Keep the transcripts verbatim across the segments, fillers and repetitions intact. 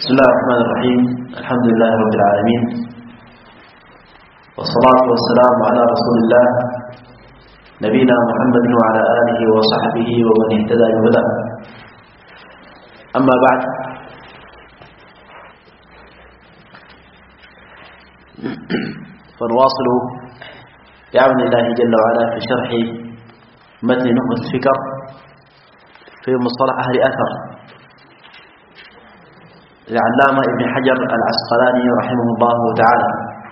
بسم الله الرحمن الرحيم. الحمد لله رب العالمين، والصلاة والسلام على رسول الله نبينا محمد وعلى آله وصحبه ومن اهتدى بهداه. أما بعد، فنواصل بعون الله جل وعلا في شرح متن نخبة الفكر في مصطلح أهل أثر العلامة ابن حجر العسقلاني رحمه الله تعالى.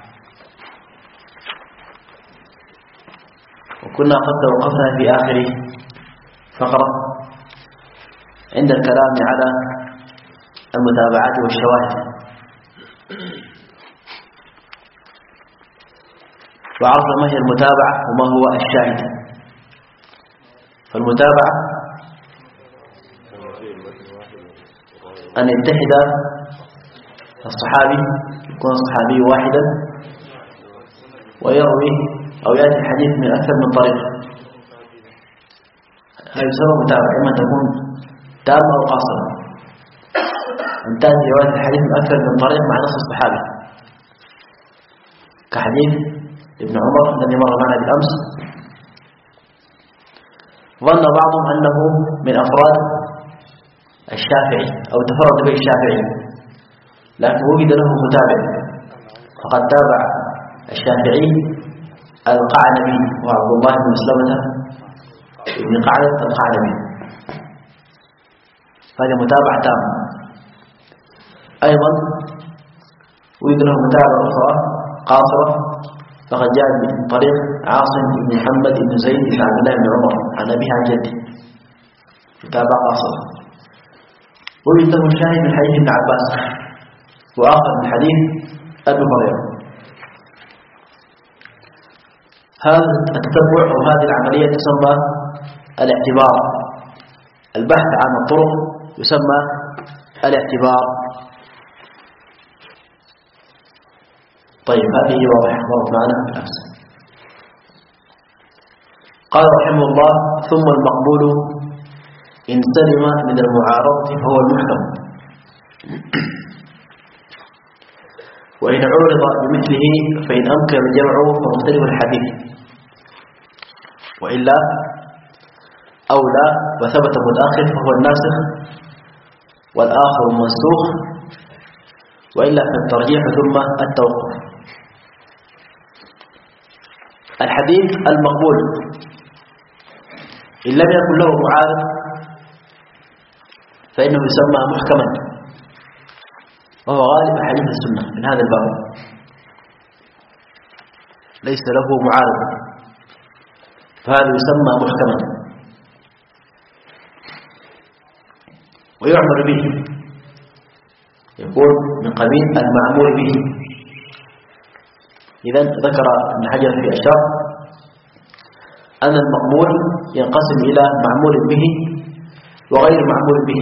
وكنا قد توقفنا في آخر فقرة عند الكلام على المتابعات والشواهد، وعرفنا ما هي المتابعة وما هو الشاهد. فالمتابعة أن يتحد الصحابي، يكون الصحابي واحدا ويروي أو يأتي الحديث من أكثر من طريق. هذا يسمى متابعة، إما تكون تامة أو قاصرة، أن تأتي رواية الحديث من أكثر من طريق مع نص الصحابي، كحديث ابن عمر الذي مر معنا بالأمس. ظن بعضهم أنه من أفراد الشافعي أو تفرد به الشافعي، لكن وجد له متابع، فقد تابع الشافعي القعنبي وعبد الله بن مسلمة ابن قعنب القعنبي، هذه متابعة تامة. أيضا وجد له متابعة أخرى قاصرة، فقد جاء من طريق عاصم بن محمد بن زيد بن عبد الله بن عمر عن أبيه عن جده، متابعة قاصرة. وجد له شاهد من حديث ابن عباس، وآخر من حديث أبي هريرة. هذا التتبع أو هذه العملية تسمى الاعتبار. البحث عن الطرق يسمى الاعتبار. طيب، هذه واضحة مرت معنا في الأمس. قال رحمه الله: ثم المقبول إن سلم من المعارضة فهو المحكم، وإن عورض بمثله فإن أمكن الجمع فمختلف الحديث، وإلا أو لا وثبت متأخر فهو الناسخ والآخر منسوخ، وإلا فالترجيح ثم التوقف. الحديث المقبول إن لم يكن له معارض فإنه يسمى محكما، وهو غالب حديث السنة من هذا الباب، ليس له معارض، فهذا يسمى محكما ويعمل به، يكون من قبيل المعمول به. إذن ذكر ابن حجر في أشار أن المقبول ينقسم إلى معمول به وغير معمول به،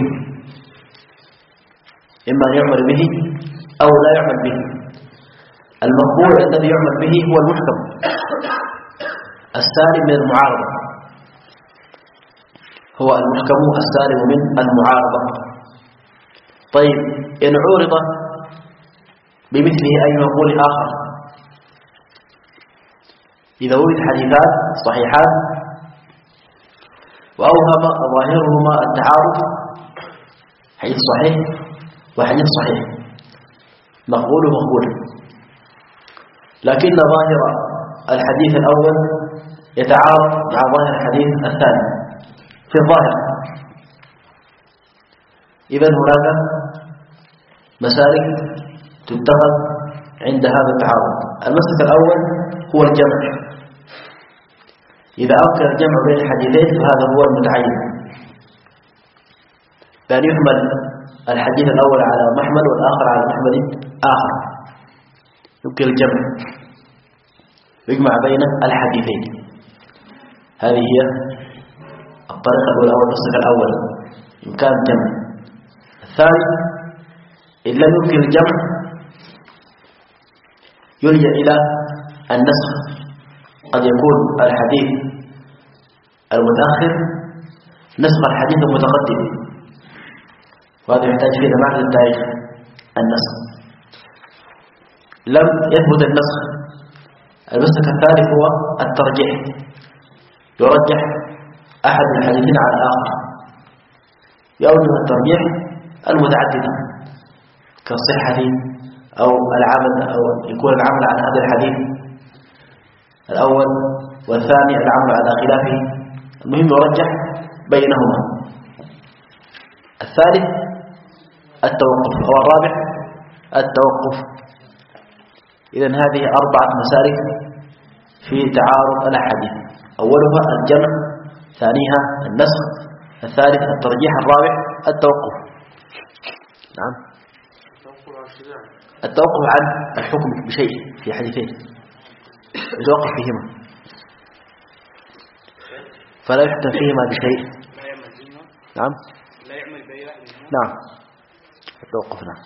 إما أن يعمل به أو لا يعمل به. المقبول الذي يعمل به هو المحكم السالم من المعارضة، هو المحكم السالم من المعارضة. طيب، إن عورض بمثله أي مقبول آخر، إذا وجد حديثان صحيحان وأوهم ظاهرهما التعارض، حديث صحيح وحديث صحيح، مقبول مقبول، لكن ظاهر الحديث الأول يتعارض مع ظاهر الحديث الثاني في الظاهر. إذن هناك مسالك تتخذ عند هذا التعارض. المسلك الأول هو الجمع، إذا أمكن الجمع بين الحديثين فهذا هو المتعين، بأن يحمل الحديث الأول على محمل والآخر على محمل آخر، يمكن الجمع ويجمع بين الحديثين. هذه هي الطريقة الأولى أو المسلك الأول، إمكان الجمع. الثاني، إن لم يمكن الجمع يلجأ إلى النسخ. قد يكون الحديث المتأخر نسخ الحديث المتقدم، وهذا يحتاج فيه معرفة التاريخ، النسخ. لم يثبت النسخ. المسلك الثالث هو الترجيح، يرجح أحد الحديثين على الآخر. يوجه الترجيح المتعددة كالصحة أو العمل، أو يكون العمل على هذا الحديث الأول والثاني العمل على خلافه. المهم يرجح بينهما. الثالث التوقف، أو الرابع التوقف. إذن هذه أربعة مسالك في تعارض الأحاديث: أولها الجمع، ثانيها النسخ، الثالث الترجيح، الرابع التوقف. نعم، التوقف عن الحكم بشيء في حديثين، يتوقف فيهما فلا يحكم فيهما بشيء. نعم، نعم التوقف. نعم.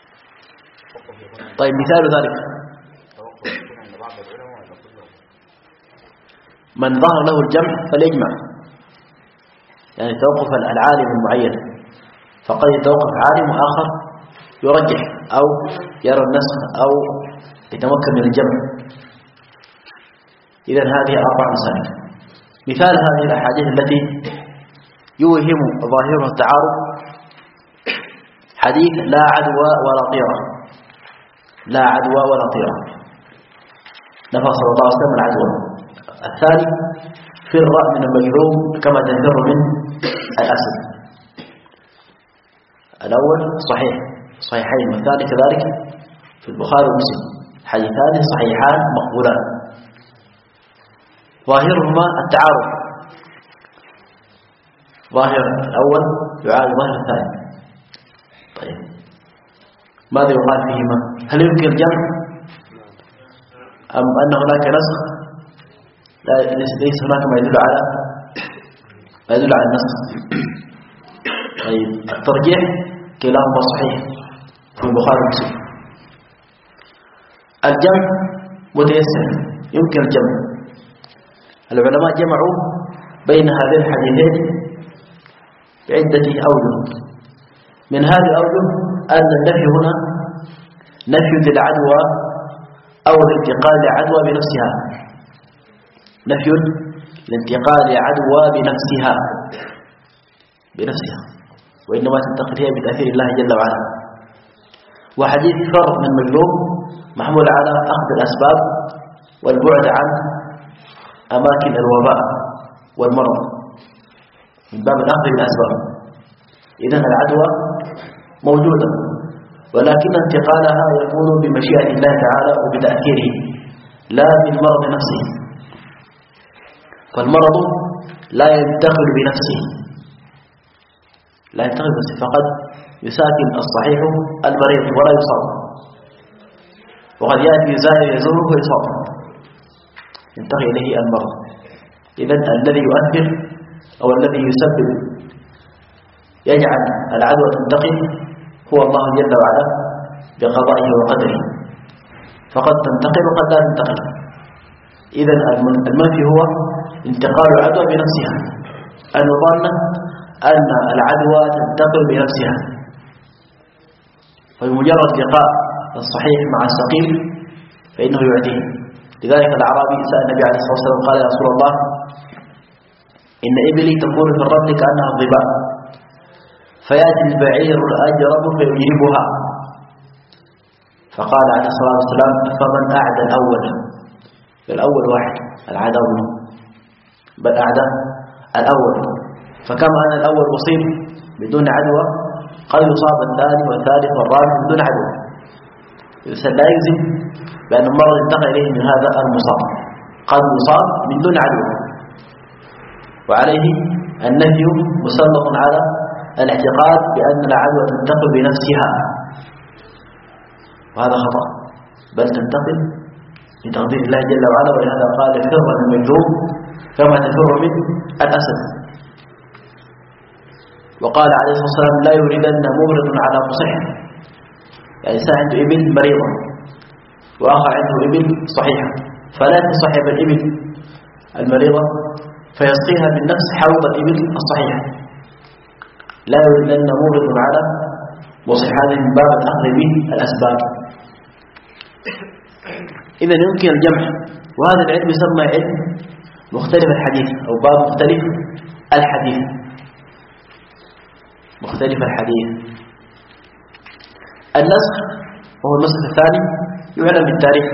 طيب مثال ذلك من ظهر له الجمع فليجمع، يعني توقف العالم المعين، فقد يتوقف عالم آخر يرجح أو يرى النسخ أو يتمكن من الجمع. إذن هذه أربع مسائل. مثال هذه الأحاديث التي يوهم ظاهرها التعارض: حديث لا عدوى ولا طيرة، لا عدوى ولا طيرة، نفى صلى الله عليه وسلم العدوى. الثاني فر من المجروم كما تفر من الأسد. الأول صحيح صحيحين، والثاني كذلك في البخاري ومسلم، حديثان صحيحان مقبولان ظاهرهما التعارض. ظاهر الأول يعارض ظاهر الثاني. طيب ماذا يقال فيهما؟ هل يمكن الجمع أم أن هناك نسخ؟ لا، ليس هناك ما يدل على ما يدل على النسخ. طيب الترجيح كلاهما صحيح في البخاري ومسلم. الجمع متيسر، يمكن الجمع. العلماء جمعوا بين هذين الحديثين بعدة أوجه. من هذه الأوجه أن النفي هنا نفي للعدوى أو الانتقال لعدوى بنفسها، نفي الانتقال لعدوى بنفسها بنفسها وإنما تنتقل هي بتأثير الله جل وعلا. وحديث فر من مجروم محمول على أخذ الأسباب والبعد عن أماكن الوباء والمرض من باب الأخذ بالأسباب. إذن العدوى موجودة، ولكن انتقالها يكون بمشيئة الله تعالى وبتأثيره لا بالمرض نفسه. فالمرض لا ينتقل بنفسه، لا ينتقل بنفسه، فقد يساكن الصحيح المريض ولا يصاب، وقد يأتي زائر يزوره ويصاب، ينتقل إليه المرض. إذن الذي يؤثر أو الذي يسبب يجعل العدوى تنتقل هو الله جل وعلا بقضائه وقدره، فقد تنتقل وقد لا تنتقل. إذن المنفي هو انتقال العدوى بنفسها، أن نظن أن العدوى تنتقل بنفسها، فبمجرد لقاء الصحيح مع السقيم فإنه يعديه. لذلك الأعرابي سأل النبي عليه الصلاة والسلام قال: يا رسول الله، إن إبلي تكون في الرد كأنها الظباء، فيأتي البعير الأجرب فيجيبها. فقال عليه الصلاة والسلام: فمن أعدى الأول؟ الأول واحد، العدو بل أعدى الأول. فكما أن الأول مصيب بدون عدوى، قد يصاب الثاني والثالث والرابع بدون عدوى. لا يجزم بأن المرض انتقل إليه من هذا المصاب، قد يصاب من دون عدوى. وعليه النفي مسلط على الاعتقاد بأن العدوى تنتقل بنفسها، وهذا خطأ، بل تنتقل بتقدير الله جل وعلا. ولهذا قال: فر من المجروم كما تفر من الأسد. وقال عليه الصلاة والسلام: لا يريدن ممرض على مصح، يعني إنسان عنده إبل مريضة وآخر عنده إبل صحيحة، فلا تصحب الإبل المريضة فيسقيها بالنفس حوض الإبل الصحيحة. لا يريدن ممرض على وصحة من باب الأخذ بالأسباب. إذا يمكن الجمع، وهذا العلم يسمى علم مختلف الحديث أو باب مختلف الحديث. مختلف الحديث. النسخ وهو المسألة الثاني يعلم بالتاريخ،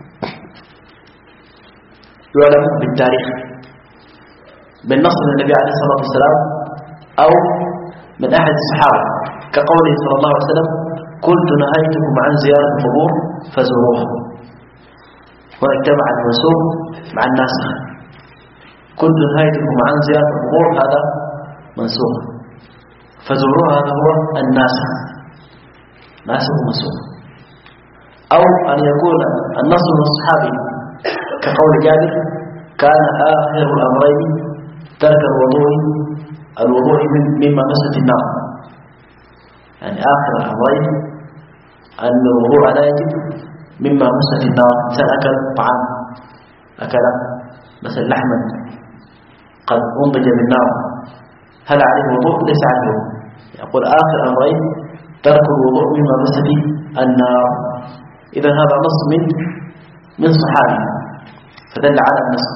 يعلم بالتاريخ بالنص من النبي عليه الصلاة والسلام أو من أحد الصحابة، كقوله صلى الله عليه وسلم: كنت نهيتكم عن زيارة القبور فزوروها. هنا اجتمع المنسوخ مع الناسخ. كنت نهيتكم عن زيارة القبور هذا منسوخ، فزوروها هذا هو الناسخ، ناسخ ومنسوخ. أو أن يكون النص من الصحابي كقول جابر: كان آخر الأمرين ترك الوضوء الوضوء مما مست النار. يعني آخر الأمرين أن الوضوء لا يجب مما مست النار. إنسان أكل طعام، أكل مثلا لحما قد أنضج بالنار، هل عليه وضوء؟ ليس عليه وضوء. يقول آخر أمرين ترك الوضوء مما مست النار. إذا هذا نص من من صحابي فدل على النسخ.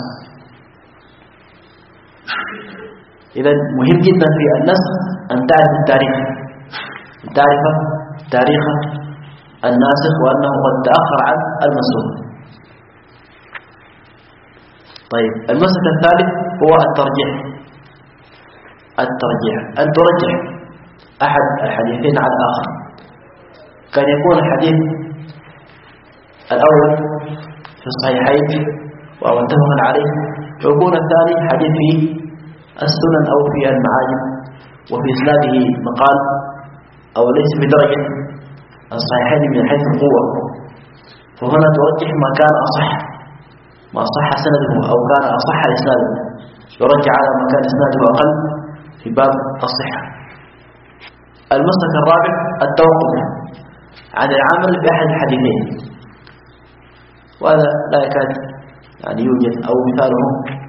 إذا مهم جدا في النسخ أن تعرف التاريخ، أن تعرف تاريخ الناسخ وأنه قد تأخر عن المنسوخ. طيب، المسألة الثالث هو الترجيح. الترجيح أن ترجح أحد الحديثين على الآخر. كان يكون الحديث الأول في الصحيحين وهو متفق عليه، ويكون الثاني حديث في السنن أو في المعاجم وفي إسناده مقال أو ليس بدرجة الصحيحين من حيث القوة، فهنا ترجح ما كان أصح، ما صح سنده أو كان أصح إسناده، يرجع على ما كان إسناده أقل في باب الصحة. المسلك الرابع التوقف عن العمل بأحد الحديثين، وهذا لا يكاد يعني يوجد، أو مثاله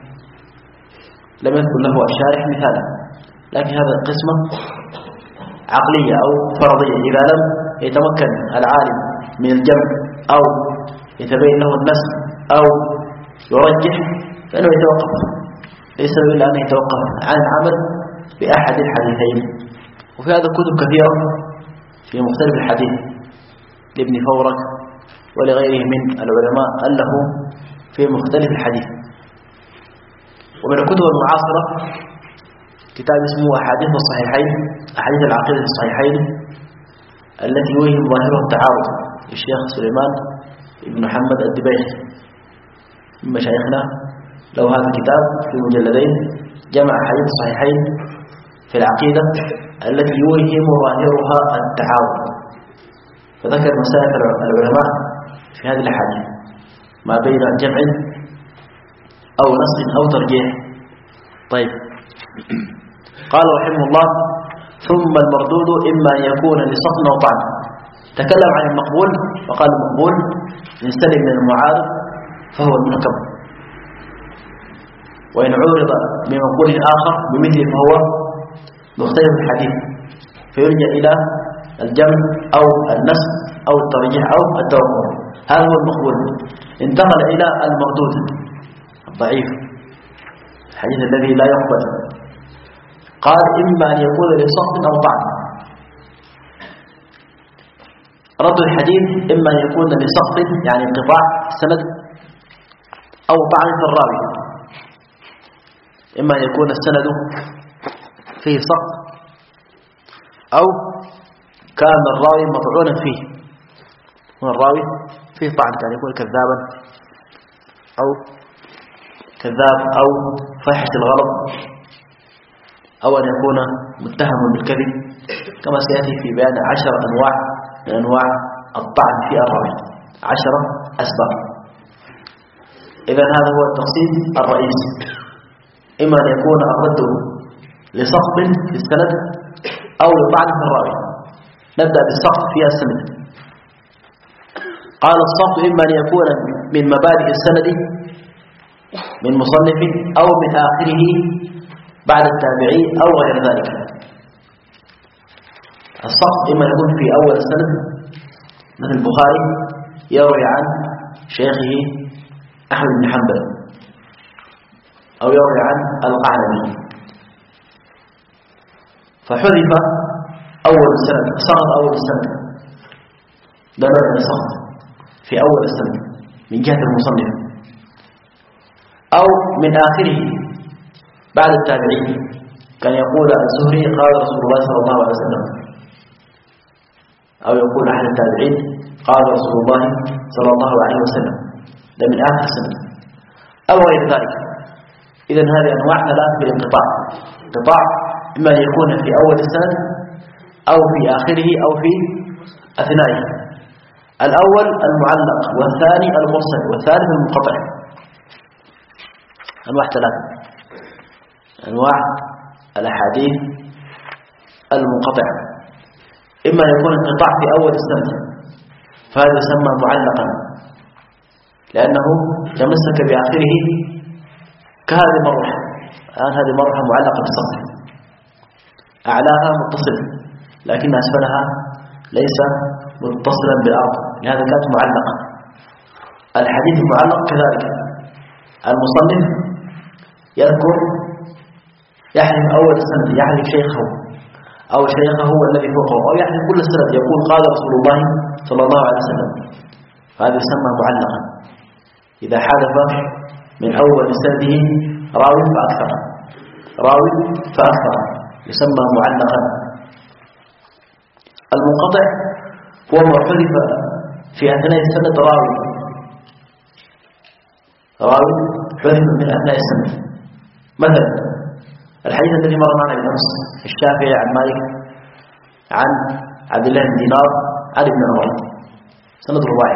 لم يذكر له الشارح مثالا، لكن هذا القسمة عقلية أو فرضية. إذا لم يتمكن العالم من الجمع أو يتبين له النسخ أو يرجح فإنه يتوقف، ليس إلا أن يتوقف عن العمل بأحد الحديثين. وفي هذا كتب كثيرة في مختلف الحديث لابن فورك ولغيره من العلماء ألفوا في مختلف الحديث. ومن الكتب المعاصرة كتاب اسمه أحاديث الصحيحين، أحاديث العقيدة الصحيحين التي يوهم ظاهره التعارض للشيخ سليمان بن محمد الدبيخي من مشايخنا، له هذا الكتاب في مجلدين جمع أحاديث الصحيحين في العقيدة التي يوهم ظاهرها التعارض، فذكر مسائل العلماء في هذه الأحاديث ما بين جمع أو نص أو ترجيح. طيب، قال رحمه الله: ثم المردود إما أن يكون لسقط أو طعن. تكلم عن المقبول وقال المقبول إن سلم من المعارض فهو المنكر، وإن عورض بمقبول آخر بمثله فهو مختلف الحديث، فيرجع إلى الجمع أو النسخ أو الترجيح أو التوقف. هذا هو المقبول. انتقل إلى المردود الضعيف، الحديث الذي لا يقبل. قال: إما أن يكون لسقط أو طعن. رد الحديث إما أن يكون لسقط يعني انقطاع السند، أو طعن في الراوي. إما أن يكون السند فيه سقط، أو كان الراوي مطعونا فيه، هو الراوي فيه طعن، كان يكون كذابا أو كذاب أو فاحش الغلط، أو أن يكون متهم بالكذب، كما سيأتي في بيان عشر أنواع من أنواع الطعن في الراوي، عشرة أسباب. إذن هذا هو التقسيم الرئيسي: إما أن يكون الرد لسقط في السند أو لطعن في الراوي. نبدأ بالسقط في السند. قال: السقط إما أن يكون من مبادئ السند من مصنف أو من آخره بعد التابعي أو غير ذلك. السقط إما يكون في أول السند مثل البخاري يروي عن شيخه أحمد بن حنبل أو يروي عن القعنبي فحذف أول السند، سقط أول السند، ده نوع من السقط في أول السند من جهة المصنف، أو من آخره بعد التابعين كان يقول الزهري قال رسول الله صلى الله عليه وسلم، أو يقول أحد التابعين قال رسول الله صلى الله عليه وسلم، ده من آخر السند أو غير ذلك. إذن هذه أنواع ثلاثة في الانقطاع. انقطاع إما أن يكون في أول السند أو في آخره أو في أثنائه. الأول المعلق، والثاني المرسل، والثالث المنقطع. أنواع ثلاثة، أنواع الأحاديث المنقطعة. إما أن يكون انقطاع في أول السند فهذا يسمى معلقا لأنه تمسك بآخره كهذه المروحة. الآن هذه المروحة معلقة بالسطح، أعلاها متصل لكن أسفلها ليس متصلا بالأرض، لهذا كانت معلقة. الحديث المعلق كذلك، المصنف يذكر يحذف أول السند، يحذف شيخه أو شيخه الذي فوقه، أو يحذف كل السند يقول قال رسول الله صلى الله عليه وسلم، هذا يسمى معلقا. إذا حذف من أول سنده راوي فأكثر راوي فأكثر يسمى معلقا. المنقطع هو ما حذف في أثناء السند راوي راوي حذف من أثناء السند. مثلا الحديث الذي مر معنا بالأمس، الشافعي عن مالك عن عبد الله بن دينار عن ابن عمر، سند رباعي.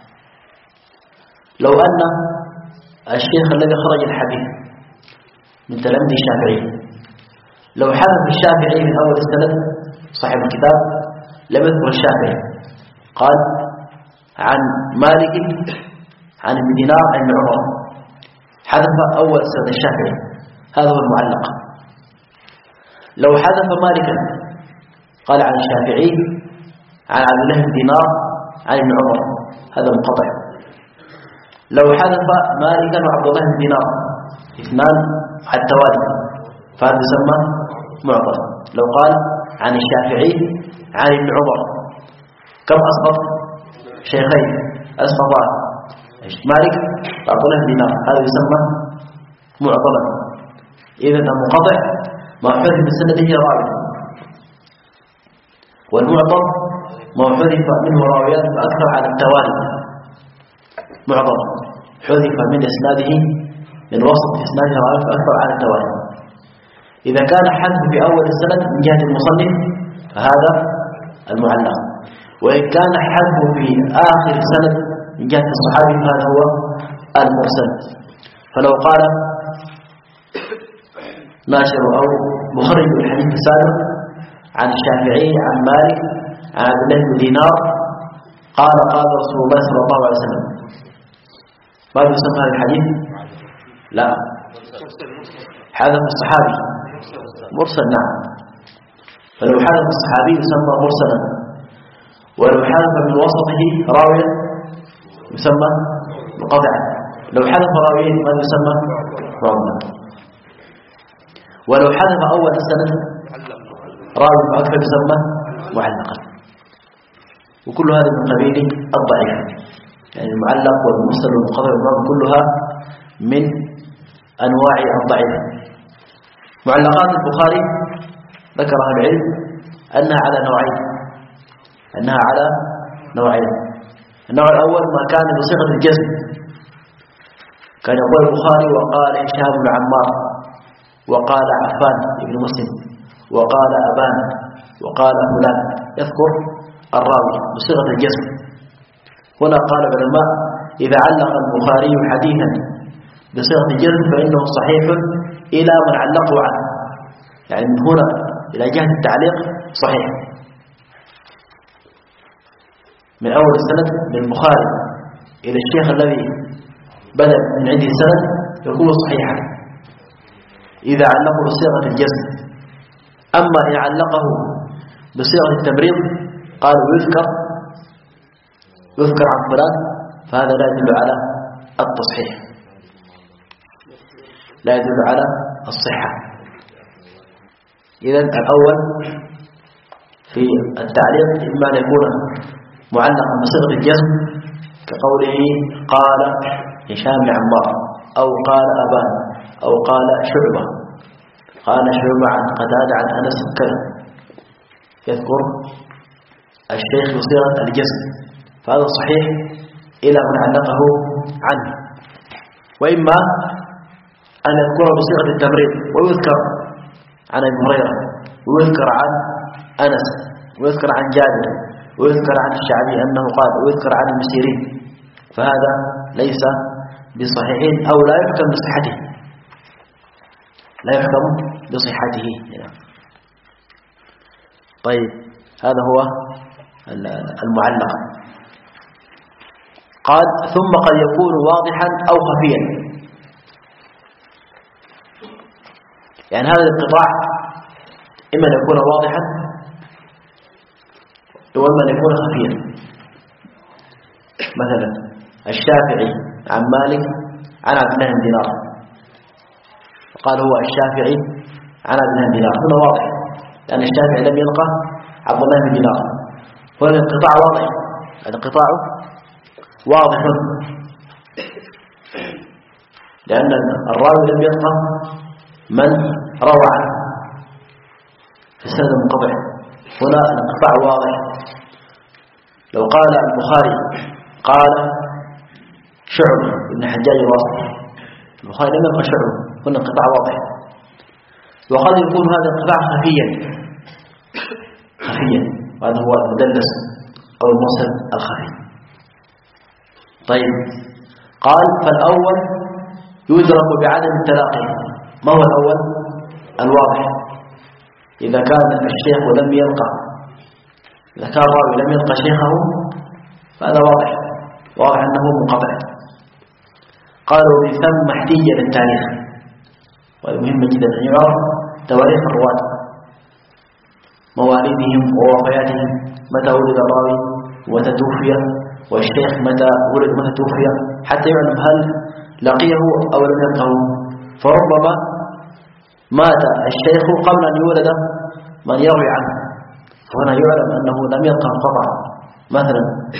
لو أن الشيخ الذي خرج الحديث من تلاميذ الشافعي لو حذف الشافعي من أول السند صاحب الكتاب لم يذكر الشافعي، قال عن مالك عن ابن دينار عن ابن عمر، حذف أول سند الشافعي، هذا هو المعلق. لو حذف مالكا قال عن الشافعي عن عبد الله بن دينار عن ابن عمر، هذا منقطع. لو حذف مالكا وعبد الله بن دينار اثنان على التوالي فهذا يسمى معضل. لو قال عن الشافعي عن ابن عمر كم أسقط؟ شيخين أسقطان، مالك وعبد الله بن دينار، هذا يسمى معضلا. إذا المنقطع ما حذف من سنده راوي، والمعضل ما حذف منه راويات أكثر على التوالي. معضل حذف من إسناده من وسط إسناده راويات أكثر على التوالي. إذا كان حذف في أول السند من جهة المصنف فهذا المعلق، وإن كان حذف في آخر السند من جهة الصحابي فهذا هو المرسل. فلو قال ناشر أو مخرج الحديث السابق عن الشافعي عن مالك عن عبد الله بن دينار قال قال رسول الله صلى الله عليه وسلم، ماذا يسمى هذا الحديث؟ لا، حذف الصحابي مرسل. نعم، فلو حذف الصحابي يسمى مرسلا، ولو حذف من وسطه راويا يسمى منقطعا، لو حذف راويين ماذا يسمى؟ معضلا. ولو حذف أول السند راوي فأكثر يسمى معلقا. وكل هذا من قبيل الضعيف، يعني المعلق والمرسل والمنقطع كلها من أنواع الضعيف. معلقات البخاري ذكرها العلم أنها على نوعين أنها على نوعين النوع الأول ما كان بصيغة الجزم، كان يقول البخاري وقال هشام بن عمار وقال عفان بن مسلم وقال أبان وقال فلان، يذكر الراوي بصيغة الجزم. هنا قال العلماء إذا علق البخاري حديثا بصيغة الجزم فإنه صحيح إلى من علقه عنه، يعني من هنا إلى جهة التعليق صحيح، من أول السند من البخاري إلى الشيخ الذي بدأ من عنده السند يكون صحيحا إذا علقه بصيغة الجزم. أما إن علقه بصيغة التمريض قال ويذكر يذكر عن فلان، فهذا لا يدل على التصحيح، لا يدل على الصحة. إذن الأول في التعليق إما أن يكون معلقا بصيغة الجزم كقوله قال هشام بن عمار، أو قال أبان، أو قال شعبة، قال شعبة عن قتادة عن أنس كذا، يذكر الشيخ بصيغة الجزم، فهذا صحيح إلى من علقه عنه. وإما أن يذكر بصيغة التمريض ويذكر عن ابن هريرة، ويذكر عن أنس، ويذكر عن جابر، ويذكر عن الشعبي أنه قال، ويذكر عن المسيرين، فهذا ليس بصحيحين أو لا يحكم بصحته، لا يحكم بصحته. طيب هذا هو المعلق. قال ثم قد يكون واضحا أو خفيا، يعني هذا الانقطاع إما أن يكون واضحا وإما أن يكون خفيا. مثلا الشافعي عن مالك عن عبد الله بن دينار، قال هو الشافعي عن عبد الله بن دينار، هنا واضح لأن الشافعي لم يلقى عبد الله بن دينار، هنا الانقطاع واضح، الانقطاع واضح لأن الراوي لم يلقى من روى عنه في السند المنقطع، هنا الانقطاع واضح. لو قال البخاري قال شعبة ابن حجاج الواسطي، البخاري لم يلقى شعبة، هنا انقطاع واضح. وقد يكون هذا الانقطاع خفيا خفيا وهذا هو المدلس أو المرسل الخفي. طيب قال فالأول يدرك بعدم التلاقي. ما هو الأول؟ الواضح، إذا كان الشيخ لم يلقى، إذا كان الراوي لم يلقى شيخه فهذا واضح، واضح أنه منقطع. قالوا من ثم احتج للتاريخ، وهذا مهم جدا أن يعرف تواريخ الرواة، مواليدهم ووفياتهم، متى ولد الراوي ومتى توفي، والشيخ متى ولد متى توفي، حتى يعلم هل لقيه أو لم يلقه. فربما مات الشيخ قبل أن يولد من يروي عنه، فهنا يعلم أنه لم يلقه قطعا. مثلا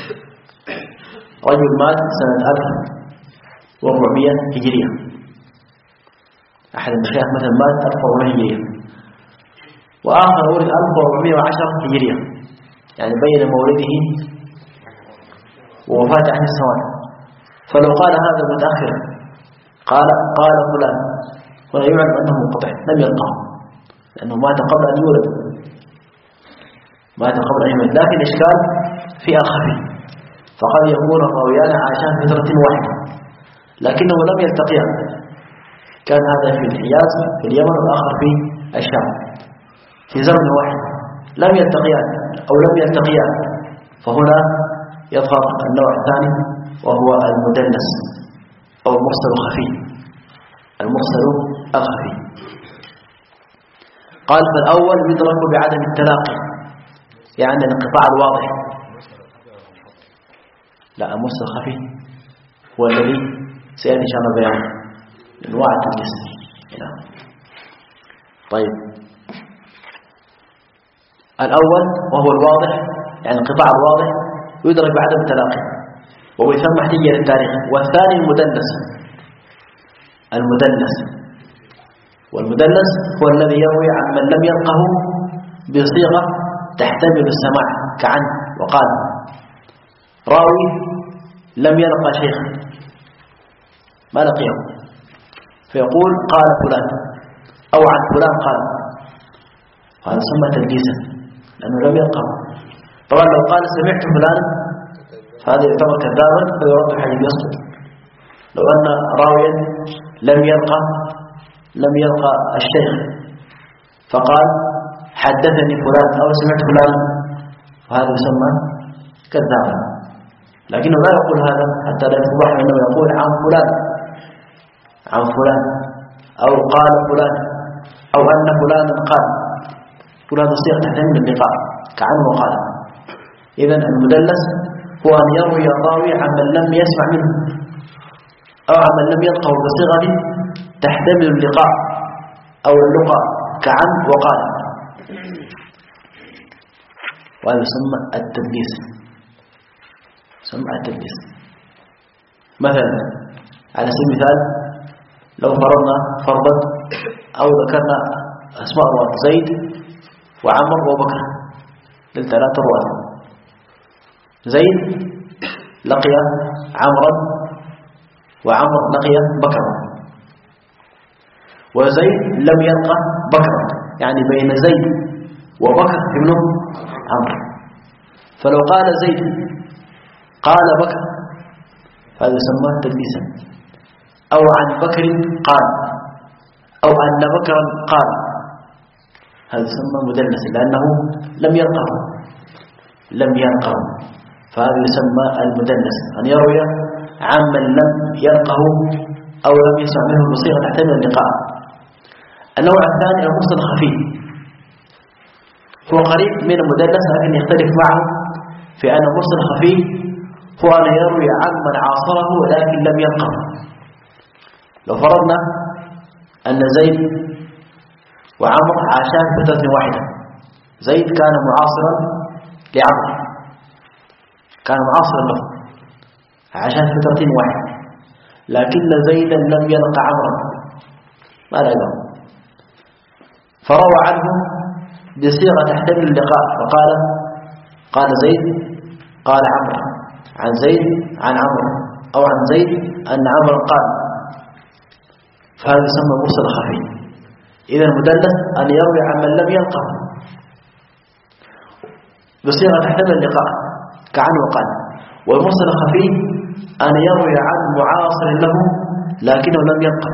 رجل مات سنة ألف وأربعمائة هجرية، أحد المشايخ مثلا مات ألف وأربعمائة هجرية، وآخر ولد ألف وأربعمائة وعشرة هجرية، يعني بين مولده ووفاة عشر سنوات. فلو قال هذا متأخر قال قال فلان، هنا يعلم أنه منقطع لم يلقاه، لأنه مات قبل أن يولد، مات قبل أن يولد. لكن الإشكال في الخفي، فقد يكون الراويان عاشان فترة واحدة لكنه لم يلتقيان، كان هذا في الحجاز في اليمن والآخر في الشام في زمن واحد، لم يلتقيان أو لم يلتقيان، فهنا يظهر النوع الثاني وهو المدلس أو المرسل الخفي، المرسل الخفي. قال فالأول يدرك بعدم التلاقي، يعني الانقطاع الواضح. لا، المرسل الخفي هو الذي سيأتي إن شاء الله بيانه أنواع التدليس. طيب الأول وهو الواضح، يعني الانقطاع الواضح يدرك بعدم التلاقي، وهو يسمى احتجاج للتاريخ. والثاني المدلس، المدلس والمدلس هو الذي يروي عن من لم يلقه بصيغة تحتمل السماع كعن وقال. راوي لم يلقى شيخا ما لقيه، فيقول قال فلان أو عن فلان قال، هذا سمى تدليسا لأنه لم يلقه. طبعا لو قال سمعت فلان فهذا يعتبر كذابا فيرد حديث يسقط. لو أن راويا لم يلقى لم يلقى الشيخ فقال حدثني فلان أو سمعت فلان فهذا يسمى كذابا، لكنه لا يقول هذا حتى لا يفضح، انه يقول عن فلان عن فلان أو قال فلان أو أن فلانا قال. كل هذا صيغة تحتمل اللقاء، كعن وقال. إذن المدلس هو أن يروي الراوي عمن لم يسمع منه أو عمن لم يلقه بصيغة تحتمل اللقاء أو اللقاء كعن وقال، وهذا يسمى التدليس. يسمى التدليس. مثلا على سبيل المثال لو فرضنا فرضا أو ذكرنا أسماء رواة زيد وعمر وبكر للثلاثة رواة. زيد لقي عمرا وعمر لقي بكرا، وزيد لم يلقى بكرا، يعني بين زيد وبكر ابن عمرو. فلو قال زيد قال بكر هذا يسمى تدليسا. أو عن بكر قال، أو أن بكرا قال، هذا يسمى مدلسا لأنه لم يلقه لم يلقه فهذا يسمى المدلس، أن يروي عمن لم يلقه أو لم يسمع منه بصيغة تحتمل اللقاء. النوع الثاني المرسل الخفي، هو قريب من المدلس لكن يختلف معه في أن المرسل الخفي هو أن يروي عمن عاصره ولكن لم يلقه. لو فرضنا أن زيد وعمر عاشا في فترة واحدة، زيد كان معاصرا لعمر، كان معاصرا له، عاشا في فترة واحدة، لكن زيدا لم يلقى عمرا، ماذا يقول؟ فروى عنه بصيغة تحتمل اللقاء، فقال قال زيد قال عمرو، عن زيد عن عمرو، أو عن زيد أن عمرو قال، فهذا يسمى مرسل خفي. إذا المدلس أن يروي عمن لم يلقه بصيغة تحتمل اللقاء كعن وقال. والمرسل الخفي أن يروي عن معاصر له لكنه لم يلقه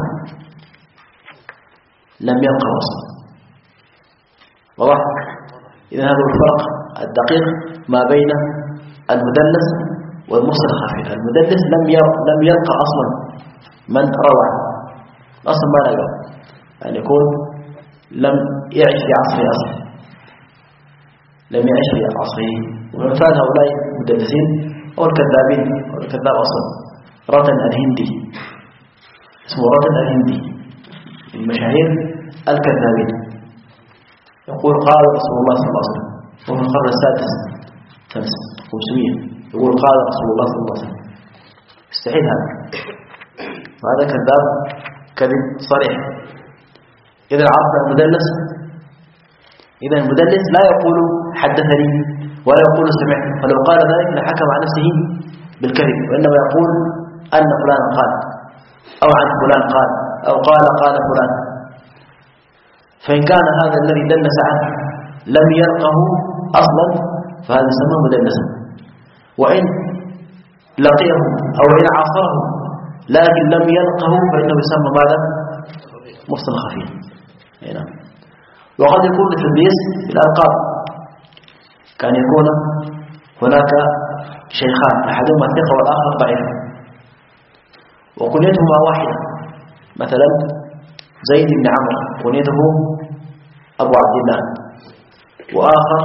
لم يلقه أصلا. واضح؟ إذا هذا الفرق الدقيق ما بين المدلس والمرسل الخفي. المدلس لم لم يلقى أصلا من روى أصلا، ما لا يقول أن يكون لم يعش في عصره أصلا، لم يعش في عصره. ومثال هؤلاء المدلسين أو الكذابين أو الكذاب أصلا رتن الهندي، اسمه رتن الهندي، المشاهير الكذابين، يقول قال رسول الله صلى الله عليه وسلم، وفي القرن السادس خمسمائة يقول قال رسول الله صلى الله عليه وسلم. استحيل هذا، وهذا كذاب كذب صريح. إذا عرف المدلس، إذا المدلس لا يقول حدثني ولا يقول سمعت، فلو قال ذلك لحكم على نفسه بالكذب، وإنما يقول أن فلان قال، أو عن فلان قال، أو قال قال فلان. فإن كان هذا الذي دلس عنه لم يلقه أصلا فهذا يسمى مدلسا. وإن لقيه أو إن عاصره لكن لم يلقه فإنه يسمى ماذا؟ مرسل خفي. هنا وقد يكون التدليس بالألقاب، كان يكون هناك شيخان أحدهما ثقة والآخر ضعيف وكنيتهما واحدة، مثلا زيد بن عمرو كنيته أبو عبد الله، وآخر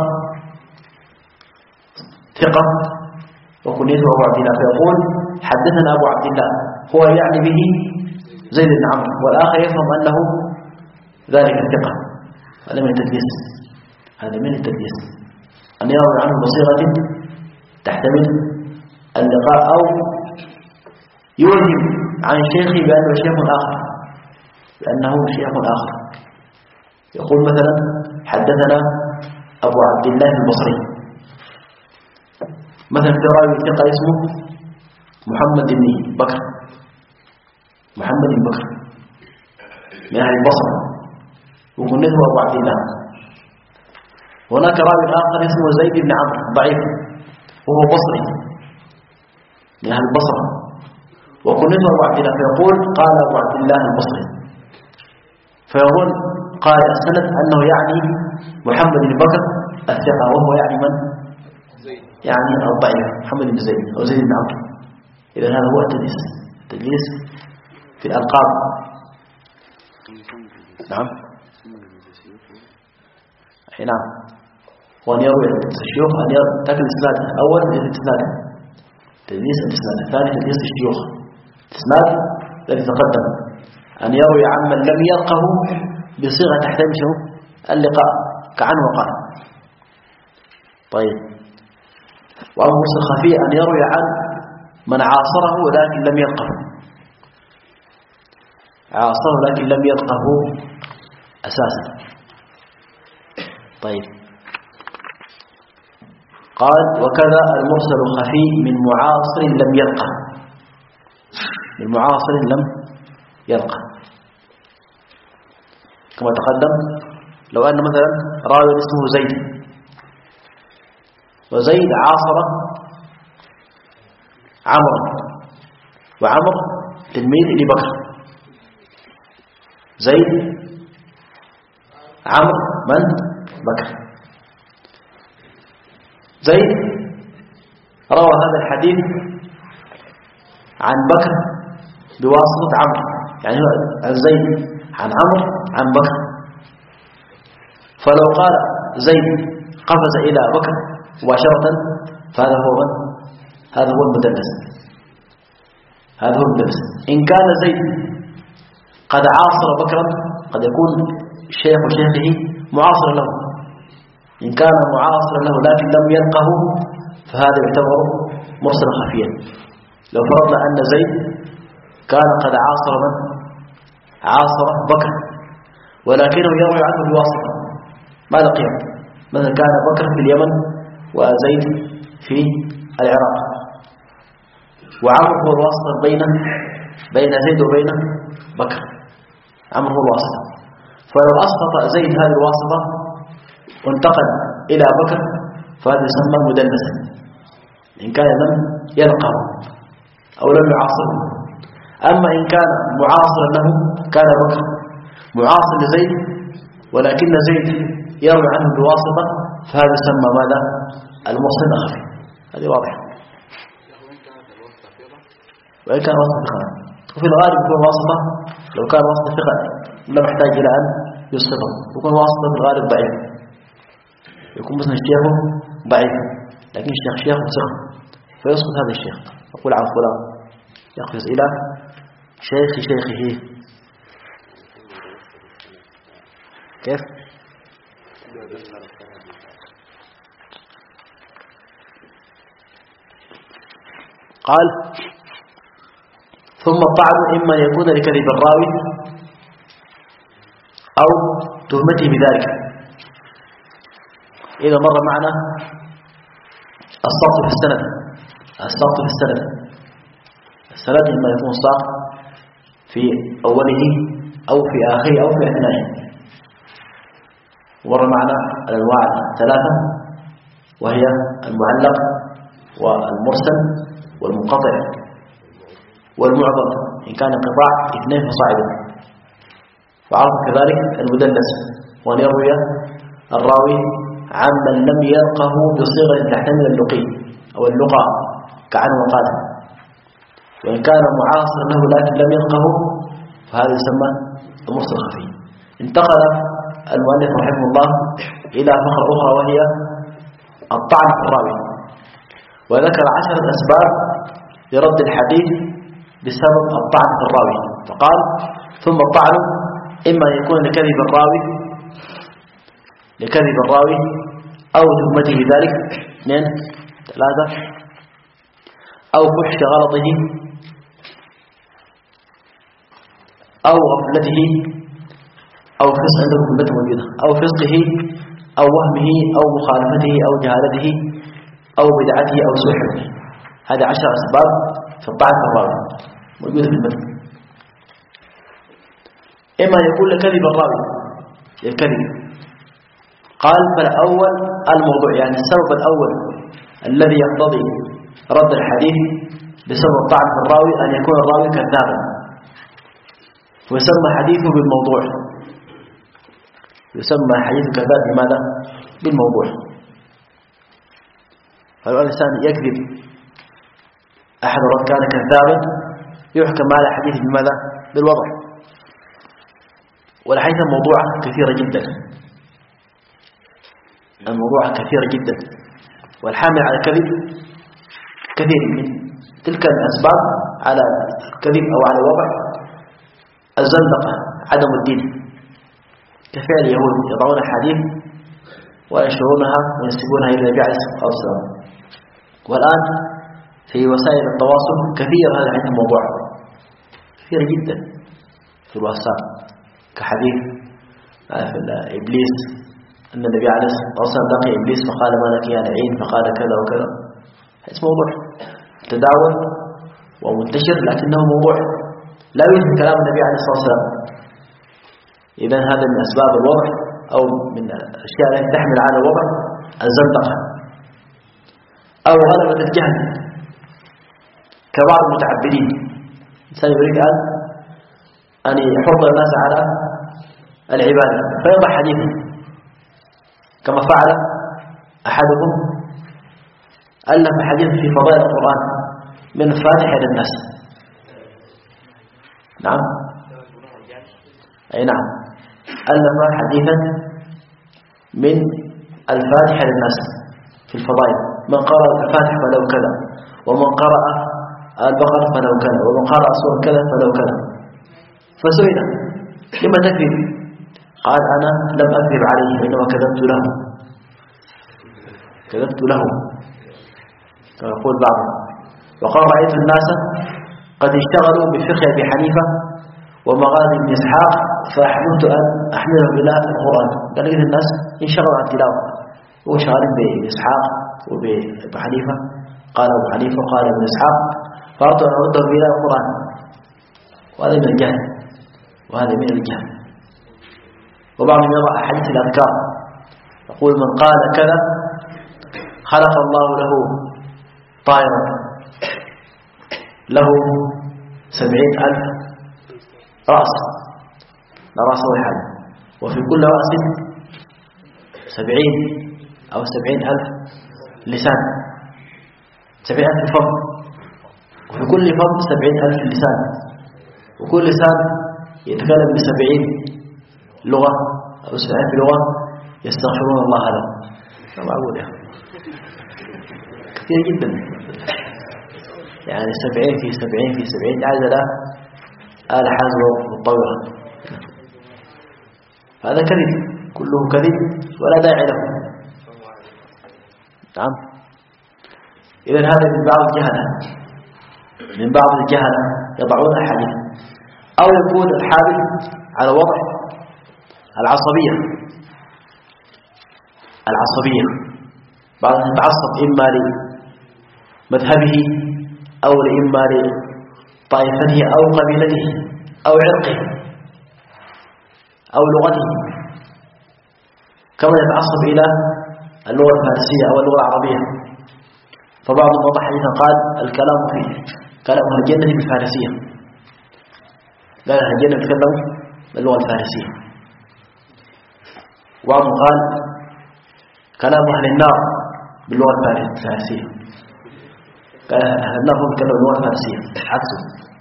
ثقة وكنيته أبو عبد الله، فيقول حدثنا أبو عبد الله، هو يعني به زيد بن عمرو، والآخر يفهم أنه ذلك الثقة. هذا من التدليس، هذا من التدليس أن يروي عنه بصيغة تحتمل اللقاء أو يوهم عن شيخه بأنه شيخ آخر، بأنه شيخ آخر. يقول مثلا حدثنا أبو عبد الله البصري، مثلا في راوي ثقة اسمه محمد بن بكر، محمد بن بكر من أهل البصرة وكنيته أبو عبد الله. هناك راوي آخر اسمه زيد بن عمرو ضعيف وهو بصري من أهل البصرة وكنيته أبو عبد الله، فيقول قال أبو عبد الله البصري، فيقول قال السند أنه يعني محمد بن بكر الثقة، وهو يعني من؟ يعني الضعيف محمد بن زيد أو زيد بن عمرو. إذا هذا هو التدليس، التدليس في الألقاب. نعم أي نعم وأن يروي الشيوخ أن يتأكد الإسناد أولا الإسناد تدليس الإسناد الثاني تدليس الشيوخ الإسناد الذي تقدم أن يروي عمن لم يلقه بصيغة تحتمل شنو اللقاء كعن وقال. طيب وأما المرسل الخفي أن يروي عن من عاصره ولكن لم يلقه عاصره لكن لم يلقه أساسا. طيب قال وكذا المرسل الخفي من معاصر لم يلقه من معاصر لم يلقه كما تقدم. لو أن مثلا راوي اسمه زيد وزيد عاصر عمرو وعمرو تلميذ لبكر زيد عمرو من بكر زيد روى هذا الحديث عن بكر بواسطة عمرو يعني عن زيد عن عمرو عن بكر. فلو قال زيد قفز إلى بكر مباشرة فهذا هو من هذا هو المدلس هذا هو المدلس. إن كان زيد قد عاصر بكرا قد يكون شيخ شيخه معاصر له. إن كان معاصر له لكن لم يلقه فهذا يعتبر مرسلا خفيا. لو فرضنا أن زيد كان قد عاصر من عاصر بكر ولكنه يروي عنه بواسطة ما لقيه. مثلا كان بكر في اليمن وزيد في العراق وعمرو هو الواسطة بين بين زيد وبين بكر عمرو هو الواسطة. فلو أسقط زيد هذه الواسطة وانتقل إلى بكر فهذا يسمى مدلسا إن كان لم يلقه أو لم يعاصره. أما إن كان معاصرا له كان بكر معاصر لزيد ولكن زيد يروي عنه بواسطة فهذا يسمى ماذا المرسل الخفي. هذه واضحة. وإن كان واسطة ثقة وفي الغالب يكون واسطة لو كان واسطة ثقة لا محتاج إلى أن يسقطه. يكون واسطة في الغالب ضعيف يكون مثلا الشيخ ضعيف لكن الشيخ شيخ ثقة فيسقط هذا الشيخ يقول عن فلان يقفز إلى شيخ شيخه. كيف قال ثم الطعن إما يكون لكذب الراوي أو تهمته بذلك. إذا مر معنا السقط في السند السقط في السند السند إما يكون ساقط في أوله أو في آخره أو في أثنائه. مر معنا الأنواع الثلاثة وهي المعلق والمرسل والمنقطع والمعضل إن كان انقطاع اثنين فصاعدا. وعرف كذلك المدلس وأن يروي الراوي عمن لم يلقه بصيغة تحتمل اللقي أو اللقاء كعن وقال. وإن كان معاصر له لكن لم يلقه فهذا يسمى المرسل الخفي. انتقل المؤلف رحمه الله إلى فقرة أخرى وهي الطعن في الراوي وذكر عشرة أسباب لرد الحديث بسبب الطعن في الراوي. فقال ثم الطعن إما يكون لكذب الراوي لكذب الراوي أو تهمته ذلك اثنين ثلاثة أو فحش غلطه أو غفلته أو فسق عنده غفلته موجودة أو فسقه أو وهمه أو مخالفته أو جهالته أو بدعته أو سوء حفظه. هذه عشر أسباب في الطعن في الراوي موجودة في المتن. إما يكون لكذب الراوي للكذب. قال فالأول الموضوع يعني السبب الأول الذي يقتضي رد الحديث بسبب الطعن في الراوي أن يكون الراوي كذابا ويسمى حديثه بالموضوع. يسمى حديث كذاب بماذا؟ بالموضوع. فلو الإنسان يكذب أحد رد كان كذابا يحكم على حديث بماذا؟ بالوضع. والحديث الموضوعة كثيرة جدا الموضوع كثير جدا، والحامل على الكذب كثير من تلك الأسباب على الكذب أو على الوضع الزندقة عدم الدين، كفعل اليهود يضعون حديث وينشرونها وينسبونها إلى النبي عليه الصلاة والسلام. والآن في وسائل التواصل كثير هذا عند الموضوع كثير جدا في الواتساب، كحديث في إبليس أن النبي عليه الصلاة والسلام لقي إبليس فقال ما لك يا لعين فقال كذا وكذا. هذا موضوع تداول ومنتشر لكنه موضوع لا يوجد كلام النبي عليه الصلاة والسلام. إذن هذا من أسباب الوضع أو من الأشياء التي تحمل على الوضع الزندقة أو غلبة الجهل كبعض المتعبدين. إنسان يريد أن أن يحض الناس على العبادة فيضع حديثا كما فعل أحدهم ألف حديث في فضائل القرآن من الفاتحة إلى الناس. نعم أي نعم ألف حديثا من الفاتحة للناس في الفضائل، من قرأ الفاتحة فلو كذا، ومن قرأ البقرة فلو كذا، ومن قرأ سورة كذا فلو كذا. فسئل لما تكذب؟ قال أنا لم أكذب عليه وإنما كذبت له كذبت له كما يقول بعضهم. وقال رأيت الناس قد اشتغلوا بفقه أبي حنيفة ومغازي ابن إسحاق فأحملت أن أحملهم إلى القرآن. قال لقيت الناس انشغلوا عن التلاوة وشغالين بابن إسحاق وبأبي حنيفة، قال أبو حنيفة وقال ابن إسحاق، فأردت أن أردهم إلى القرآن. وهذا من الجهل وهذا من الجهل. وبعضهم يضع أحاديث الأذكار يقول من قال كذا خلق الله له طائرا له سبعين ألف رأس، لا رأس واحد، وفي كل رأس سبعين أو سبعين ألف لسان، سبعين ألف فم، وفي كل فم سبعين ألف لسان، وكل لسان يتكلم بسبعين لغة أو سبعين لغة يستغفرون الله له. ما معقول يعني كثير جدا، يعني سبعين في سبعين في سبعين عدد آلة حاسبة متطورة. هذا كذب كله كذب ولا داعي له. نعم. إذن هذا من بعض الجهلة من بعض الجهلة يضعون الحديث. أو يكون الحامل على وضع العصبية العصبية بعض يتعصب إما لمذهبه أو إما لطائفته أو قبيلته أو عرقه أو لغته، كما يتعصب إلى اللغة الفارسية أو اللغة العربية. فبعضهم وضع حديثا قال الكلام فيه كلام أهل الجنة بالفارسية، قال أهل الجنة يتكلم باللغة الفارسية. وبعضهم قال كلام أهل النار باللغة الفارسية، قال أهل النار هم يتكلمون باللغة الفارسية عكسه.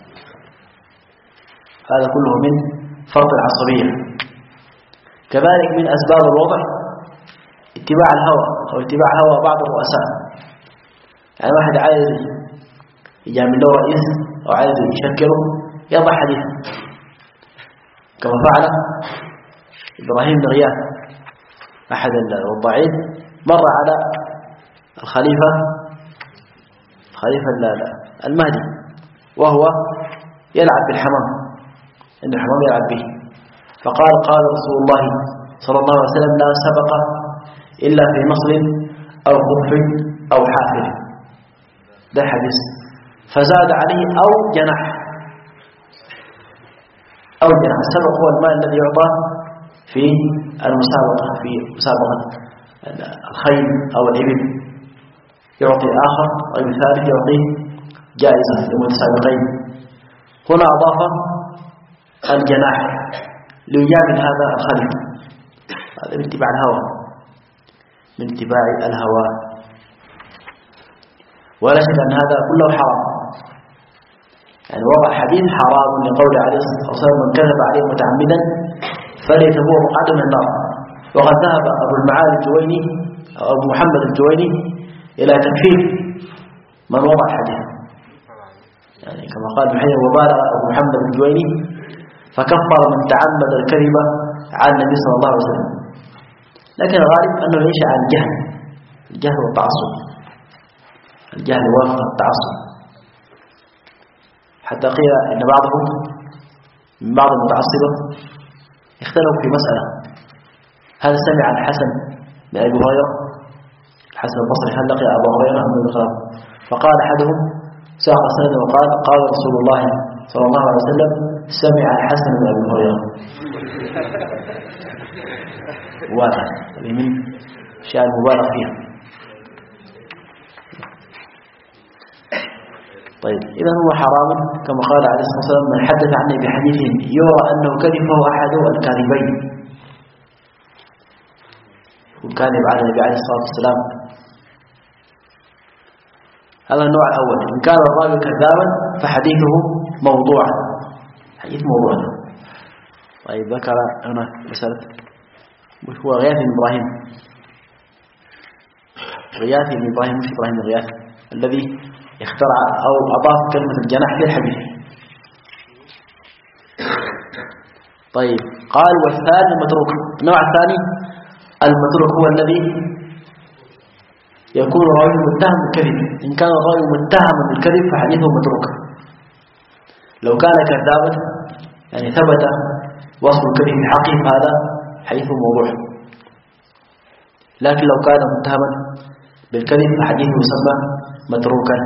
هذا كله من فرط العصبية. كذلك من أسباب الوضع اتباع الهوى أو اتباع هوى بعض الرؤساء. يعني واحد عايز يعمل له رئيس أو عايز يشكله يضع حديث كما فعل إبراهيم بن غياث أحد الوضاعين، مر على الخليفة خليفة المهدي وهو يلعب بالحمام، إن الحمام يلعب به، فقال قال رسول الله صلى الله عليه وسلم لا سبق إلا في مصر أو خف أو حافر. ده حديث. فزاد عليه أو جناح أو جناح. السبق هو المال الذي يعطى في المسابقة في مسابقة الخيل أو الإبل، يعطي آخر أو ثالث يعطيه جائزة للمتسابقين. هنا أضاف الجناح ليجامل هذا الخليفة. هذا من اتباع الهوى من اتباع الهوى ولا شك أن هذا كله حرام. يعني وضع حديث حرام لقول عليه الصلاة والسلام من كذب عليه متعمدا فليتبوأ مقعده من النار. وقد ذهب أبو المعالي الجويني أو أبو محمد الجويني إلى تكفير من وضع الحديث، يعني كما قال ابن حجر وبالغ أبو محمد الجويني فكفر من تعمد الكذب عن النبي صلى الله عليه وسلم. لكن الغالب أنه ليس عن الجهل، الجهل والتعصب، الجهل وافق التعصب، حتى قيل إن بعضهم من بعض المتعصبة اختلفوا في مسألة، هل سمع الحسن من أبي هريرة؟ الحسن البصري هل لقي أبا هريرة أم لم يلقه؟ فقال أحدهم ساق سندا وقال قال رسول الله صلى الله عليه وسلم سمع الحسن من أبي هريرة. واضح من شأن مبالغ فيها. طيب إذا هو حرام كما قال عليه الصلاة والسلام من حدث عني بحديث يرى أنه كذب فهو أحد الكاذبين، والكاذب على النبي عليه الصلاة والسلام. هذا النوع الأول. إن كان الراوي كذابا فحديثه موضوع، حديث موضوع. طيب ذكر هنا مسألة هو غياث بن إبراهيم، غياث بن إبراهيم مش إبراهيم الغياث الذي اخترع أو أضاف كلمة الجناح في الحديث. طيب قال والثاني المتروك. النوع الثاني المتروك هو الذي يكون الراوي متهم بالكذب. إن كان الراوي متهم بالكذب فحديثه متروك. لو كان كذابا يعني ثبت وصف الكذب بحقه هذا حديثه موضوع، لكن لو كان متهما بالكذب فحديثه يسمى متروكا.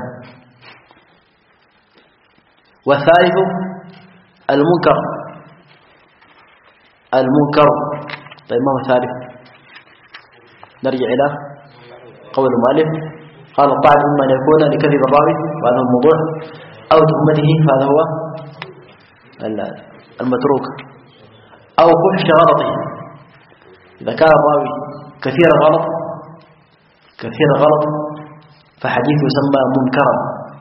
والثالث المنكر. المنكر طيب ما هو الثالث؟ نرجع إلى قول المؤلف قال الطعن إما أن يكون لكذب الراوي وهذا هو الموضوع أو تهمته فهذا هو المتروك، أو فحش غلطه. إذا كان الراوي كثير غلط كثير غلط فحديثه يسمى منكرا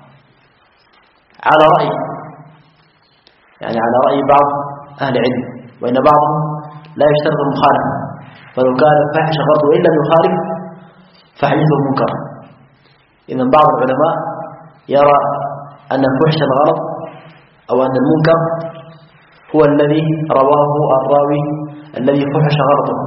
على رأي، يعني على رأي بعض أهل العلم، وإن بعضهم لا يشترط المخالفة، فلو كان فحش غلط وإن لم يخالف فحديثه منكر. إذن بعض العلماء يرى أن الفحش الغلط أو أن المنكر هو الذي رواه الراوي الذي فحش غلطه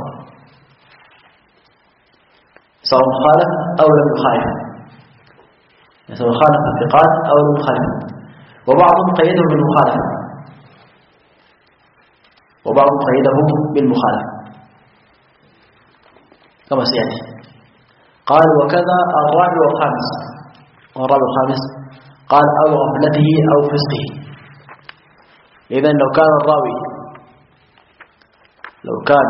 سواء خالف أو لم يخالف، سواء خالف الثقات أو لم يخالف. وبعضهم قيده بالمخالفة وبعضهم قيده بالمخالفة كما سيأتي. قال وكذا الرابع والخامس. والرابع والخامس قال أو غفلته أو فسقه. إذن لو كان الراوي لو كان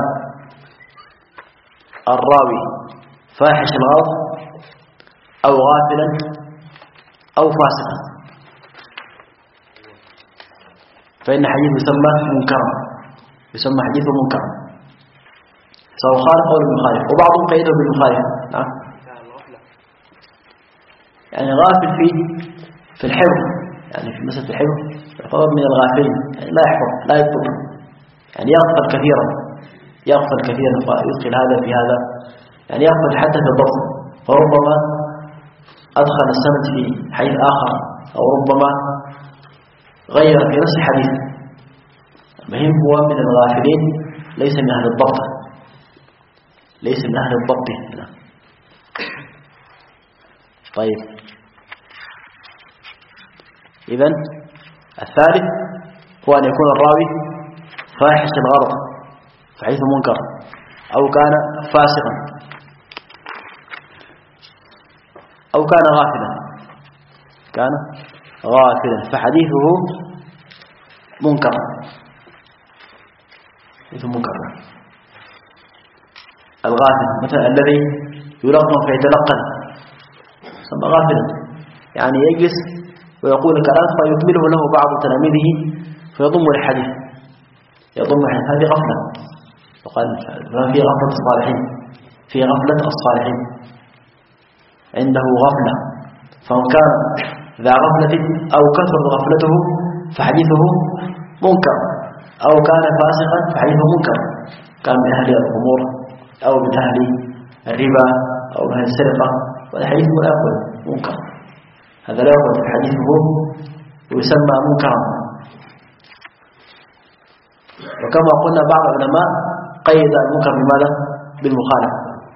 الراوي فاحش الغلط أو غافلا أو فاسقا فإن حديث يسمى منكرا، يسمى حديث منكر سواء خالف أو لم يخالف. وبعضهم قيده بالمخالفة. نعم يعني غافل في في الحفظ، يعني في مسألة الحفظ يعتبر من الغافلين، يعني لا يحفظ لا يكتب، يعني يغفل كثيرا يغفل كثيرا فيدخل هذا في هذا، يعني يغفل حتى في الضبط، فربما أدخل السند في حديث آخر أو ربما غير في نفس الحديث. المهم هو من الغافلين ليس من أهل الضبط، ليس من أهل الضبط. طيب إذن الثالث هو أن يكون الراوي فاحش الغلط فحديث منكر، أو كان فاسقا أو كان غافلا كان غافلا فحديثه منكر حديث منكر. الغافل مثلا الذي يلقن فيتلقن ثم غافلا، يعني يجلس ويقول كلام فيكمله له بعض تلاميذه فيضم الحديث يضم الحديث. هذه غفلة، وقال في غفلة الصالحين في غفلة الصالحين عنده غفلة، فهو كان ذا غفلة أو كثر غفلته فحديثه منكر، أو كان فاسقا فحديثه منكر، كان من أهل الأمور أو من أهل الربا أو بهذه السرقة، وهذا حديث لا يقبل منكر، هذا لا يقبل حديثه ويسمى منكرا. وكما قلنا بعض العلماء قيد المنكر بماذا؟ بالمخالفة.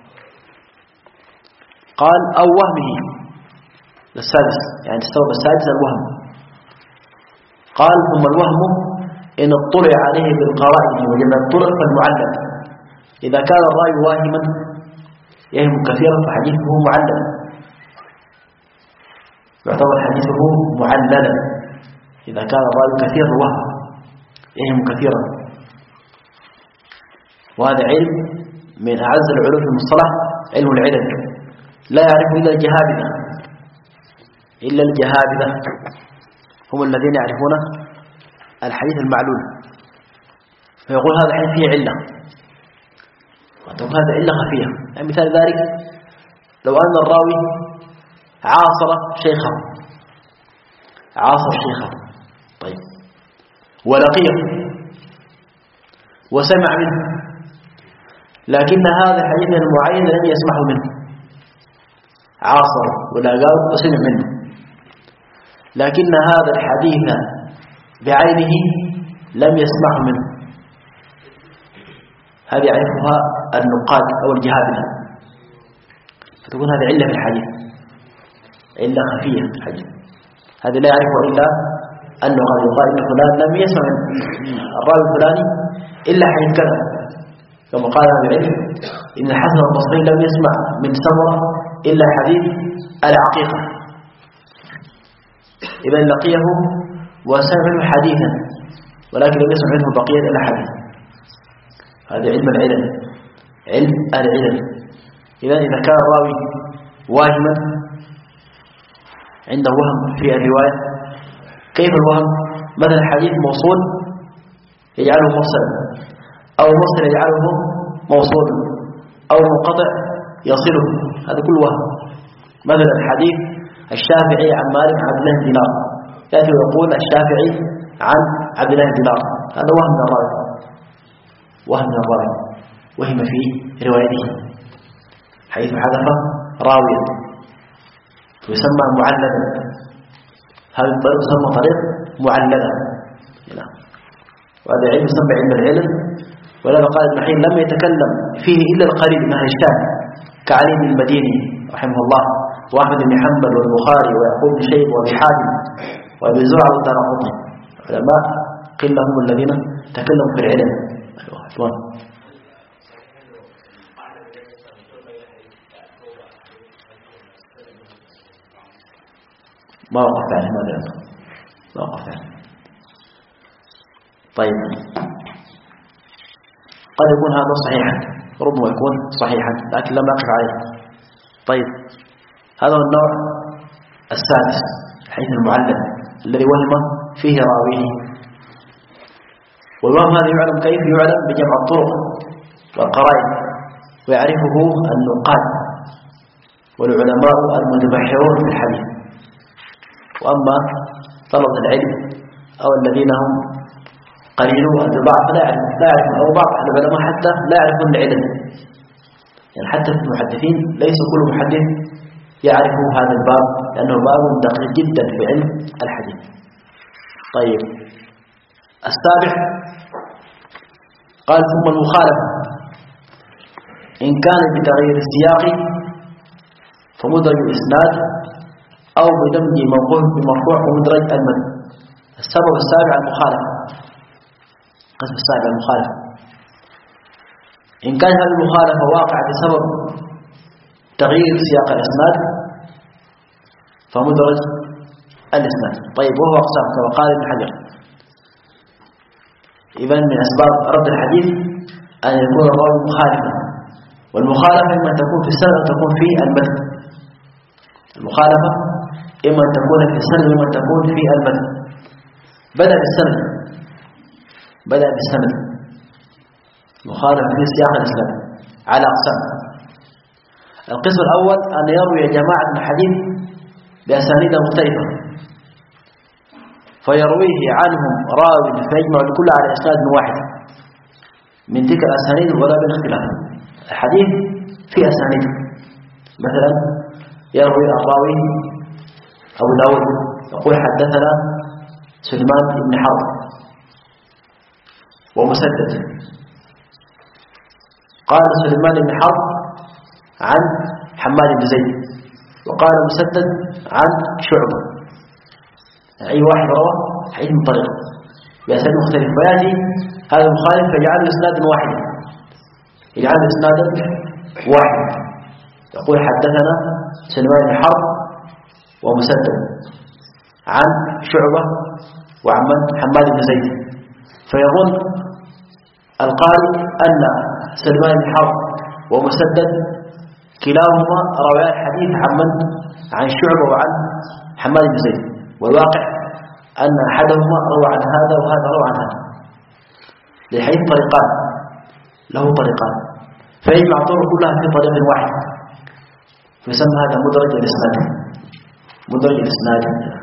قال أو وهمه السادس، يعني السبب السادس الوهم. قال ثم الوهم إن اطلع عليه بالقرائن وجمع الطرق فالمعلم. إذا كان الراوي واهما يهم كثيرا فحديثه معلل، يعتبر حديثه معللا. إذا كان الراوي كثير الوهم يهم كثيرا، وهذا علم من أعز العلوم في المصطلح، علم العلل، لا يعرف إلا الجهابذة، إلا الجهابذة هم الذين يعرفون الحديث المعلول، فيقول هذا الحديث فيه علة، وتقول هذا علة خفية. يعني مثال ذلك لو أن الراوي عاصر شيخه عاصر شيخه طيب ولقيه وسمع منه، لكن هذا الحديث المعين لم يسمعه منه، عاصر ولاقاه وسمع منه، لكن هذا الحديث بعينه لم يسمعه منه، هذه يعرفها النقاد أو الجهابذة، فتكون هذه علة في الحديث، علة خفية في الحديث، هذا لا يعرفه إلا أنه قد يقال إن فلان لم يسمع من الراوي الفلاني إلا حديث كذا، كما قال أهل العلم إن الحسن البصري لم يسمع من سمرة إلا حديث العقيقة، إذا لقيه وسمع منه حديثا ولكن لم يسمع منه بقية إلا حديث، هذا علم العلل، علم العلل. إذا إذا كان الراوي واهما عنده وهم في الرواية، كيف الوهم؟ مثلا حديث موصول يجعله مرسلا، أو مرسل يجعله موصولا، أو منقطع يصله، هذا كل وهم. مثلا الحديث الشافعي عن مالك عن عبد الله بن دينار، يأتي ويقول الشافعي عن عبد الله بن دينار، هذا وهم من الراوي، وهم من الراوي، وهم في روايته حيث حذف راويا يسمى معللا، هذا الطريق يسمى طريق معللا، وهذا علم يسمى علم العلم. ولذا قال ابن حين لم يتكلم فيه إلا القليل من أهل الشام كعلي بن المديني رحمه الله، وأحمد بن حنبل والبخاري ويعقوب بن شيبة وأبي حاتم وأبي زرعة والدارقطني، علماء قلة هم الذين تكلموا في العلم. أيوة ما وقف عليه، ماذا ما وقف عليه. طيب قد يكون هذا صحيحا، ربما يكون صحيحا لكن لم أقف عليه. طيب هذا هو النوع السادس، الحديث المعلل الذي وهم فيه راويه. والوهم هذا يعلم كيف؟ يعلم بجمع الطرق والقرائن، ويعرفه النقاد والعلماء المتبحرون في الحديث. وأما طلبة العلم أو الذين هم قليلون البعض فلا يعرف لا يعرف أو بعض العلماء حتى لا يعرفون العلم، يعني حتى في المحدثين ليس كل محدث يعرف هذا الباب، لأنه باب دقيق جدا في علم الحديث. طيب السابع قال ثم المخالفة إن كان بتغيير السياق فمدرج الإسناد أو بدمج موقوف بمرفوع ومدرج المد. السبب السابع المخالفة، القسم السابع المخالفة إن كان هذه المخالفة واقع بسبب تغيير سياق الإسناد فمدرج الإسناد. طيب وهو أقسام كما قال ابن حجر، إذن من أسباب رد الحديث أن يكون الراوي مخالفا، والمخالفة إما تكون في السند أو تكون في المتن. المخالفة إما أن تكون في السند وإما أن تكون في المتن. بدأ بالسند بدأ بالسند مخالفة في سياق الإسلام على أقسام. القسم الأول أن يروي جماعة من الحديث بأسانيد مختلفة فيرويه عنهم راوي فيجمع الكل على إسناد واحد من تلك الأسانيد ولا بين اختلاف. الحديث في أسانيد مثلا يروي الراوي أبو داود يقول حدثنا سليمان بن حرب ومسدد، قال سليمان بن حرب عن حماد بن زيد، وقال مسدد عن شعبة. أي واحد روى حديث من طريق بأسانيد مختلف، فيأتي هذا المخالف فيجعله إسنادا واحدا، يجعله إسنادا واحد، يقول حدثنا سليمان بن حرب ومسدد عن شعبة وعن حماد بن زيد، فيظن القارئ أن سليمان بن حرب ومسدد كلاهما رواه الحديث عن من؟ عن شعبة وعن حماد بن زيد، والواقع أن أحدهما روى عن هذا وهذا روى عن هذا، للحديث طريقان له طريقان، فيجمع الطرق كلها في طريق واحد، فيسمى هذا مدرج الإسناد. مدرج الإسناد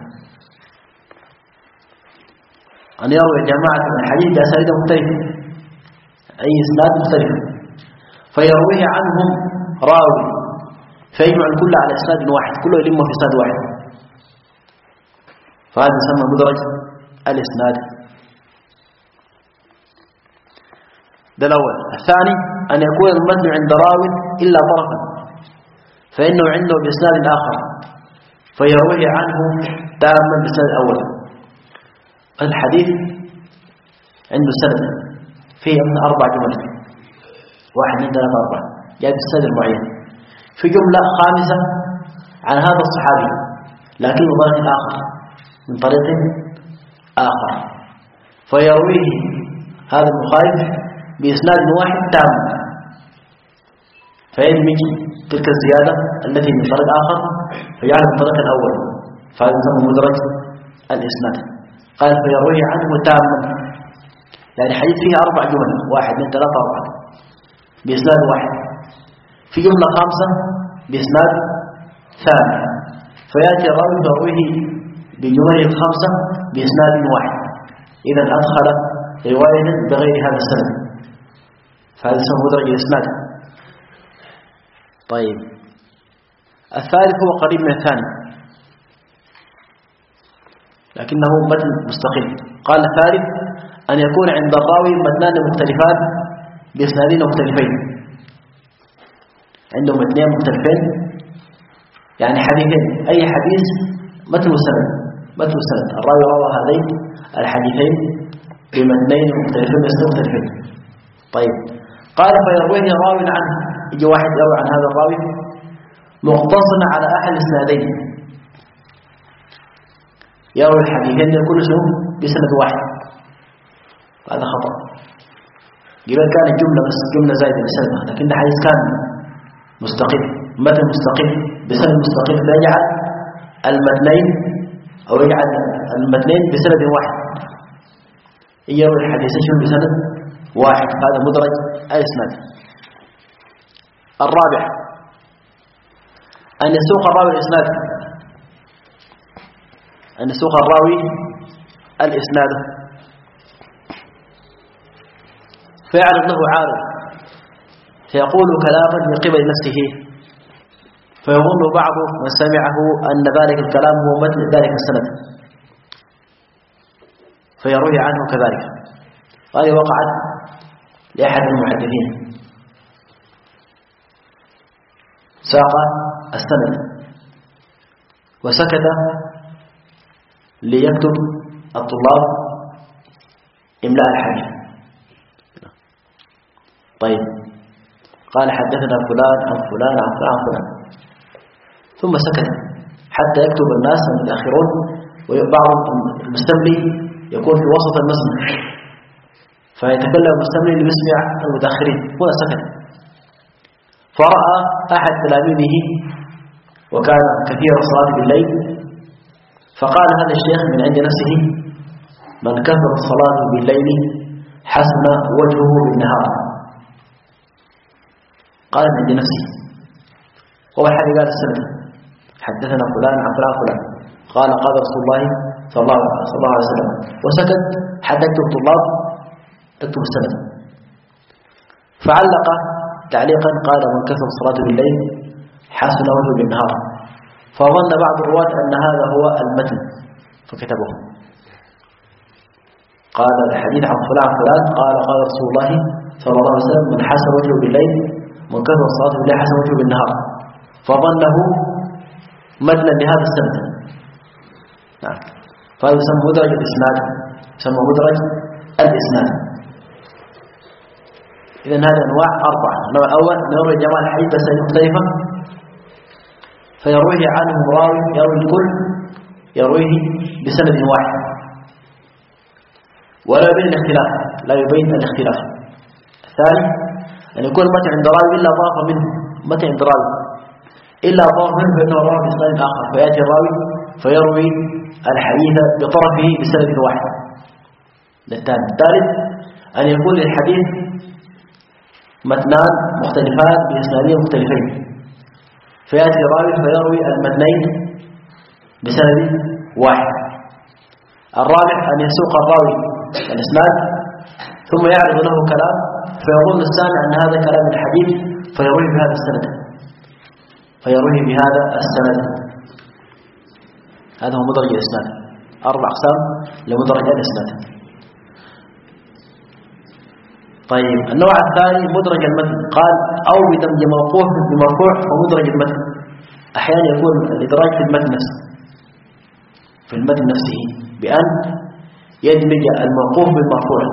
أن يروي جماعة من الحديث بأسانيد مختلفة، أي إسناد مختلف، فيرويه عنهم راوي فيجمع الكل على إسناد واحد، كله يلمه في إسناد واحد، فهذا يسمى مدرج الإسناد. ده الأول. الثاني أن يكون المتن عند راوي إلا طرفا، فإنه عنده بإسناد آخر فيرويه عنه تاما بالسند الأول. الحديث عنده سند فيه من أربع جمل، واحد من ثلاثة أربعة جاء بالسند المعين، في جملة خامسة عن هذا الصحابي لكن بطريق آخر من طريق آخر، فيرويه هذا المخالف بإسناد واحد تام، فيدمج تلك الزيادة التي من طريق آخر فيجعل من طريق الأول، فهذا يسمى مدرج الإسناد. قال فيرويه عنه تاما، يعني حديث فيه أربع جمل، واحد من ثلاثة أربعة بإسناد واحد، في جملة خامسة بإسناد ثاني، فيأتي الراوي فيرويه بجمله الخمسة بإسناد واحد، إذا أدخل رواية بغير هذا السند، فهذا اسمه مدرج الإسناد. طيب الثالث هو قريب من الثاني لكنه متن مستقل. قال الثالث أن يكون عند الراوي متنان مختلفان بإسنادين مختلفين، عندهم متنين مختلفين، يعني حديثين، أي حديث متن وسند، متن وسند، الراوي روى هذين الحديثين بمتنين مختلفين بإسناد مختلفين. طيب قال فيرويه راوي عنه، يجي واحد يروي عن هذا الراوي مقتصرا على أحد الإسنادين، يروي الحديثين كل شيء بسند واحد، هذا خطأ. يبقى كان الجملة بس جملة زائدة بسند، لكن الحديث كان مستقل، متن مستقل بسند مستقل، فيجعل المتنين أو يجعل المتنين بسند واحد، يروي الحديثين بسند واحد، هذا مدرج الإسناد. الرابع أن يسوق الراوي الإسناد، أن يسوق الراوي الإسناد فيعرض له عارض فيقول كلاما من قبل نفسه، فيظن بعض من سمعه أن ذلك الكلام هو متن ذلك السند فيروي عنه كذلك. هذه وقعت لأحد المحدثين، ساق السند وسكت ليكتب الطلاب إملاء الحديث. طيب قال حدثنا فلان عن فلان عن فلان عن فلان، ثم سكت حتى يكتب الناس المتأخرون، وبعض المستملي يكون في وسط المسمع فيتكلم المستملي ليسمع المتأخرين، هنا سكت. فرأى أحد تلاميذه وكان كثير الصلاة بالليل، فقال هذا الشيخ من عند نفسه من كثر الصلاة بالليل حسن وجهه بالنهار، قال من عند نفسه. هو الحديث قال السند حدثنا فلان عن فلان فلان قال قال رسول الله صلى الله عليه وسلم، وسكت حتى يكتب الطلاب تكتب السند. فعلق تعليقا قال من كثر الصلاة بالليل حسن وجهه بالنهار، فظن بعض الرواة أن هذا هو المتن فكتبه. قال الحديث عن فلان فلان قال قال رسول الله صلى الله عليه وسلم: من حسن وجهه بالليل من كثر الصلاة بالليل حسن وجهه بالنهار، فظنه متنا لهذا السند. نعم. فهذا يسمى مدرج الإسناد، يسمى مدرج الإسناد. إذن هذه أنواع أربعة. النوع الأول أن يروي جماعة الحديث بأسانيد مختلفة فيرويه عنه راوي يروي الكل يرويه بسند واحد ولا يبين الاختلاف، لا يبين الاختلاف. الثاني أن يكون متى عند راوي إلا ضاف منه، متى عند راوي إلا ضاف منه فإنه رواه بسند آخر، فيأتي الراوي فيروي الحديث بطرفه بسند واحد. الثاني. الثالث أن يكون الحديث متنان مختلفان بإسنادين مختلفين، فيأتي الراوي فيروي المتنين بسند واحد. الرابع أن يسوق الراوي الإسناد ثم يعرض له كلام فيظن السامع أن هذا كلام الحديث فيرويه بهذا السند فيرويه بهذا السند. هذا هو مدرج الإسناد. أربع أقسام لمدرج الإسناد. طيب النوع الثاني مدرج المتن. قال: أو بدمج موقوف بمرفوع ومدرج المتن. أحيانا يكون الإدراج في المتن نفسه في المتن نفسه بأن يدمج الموقوف بالمرفوع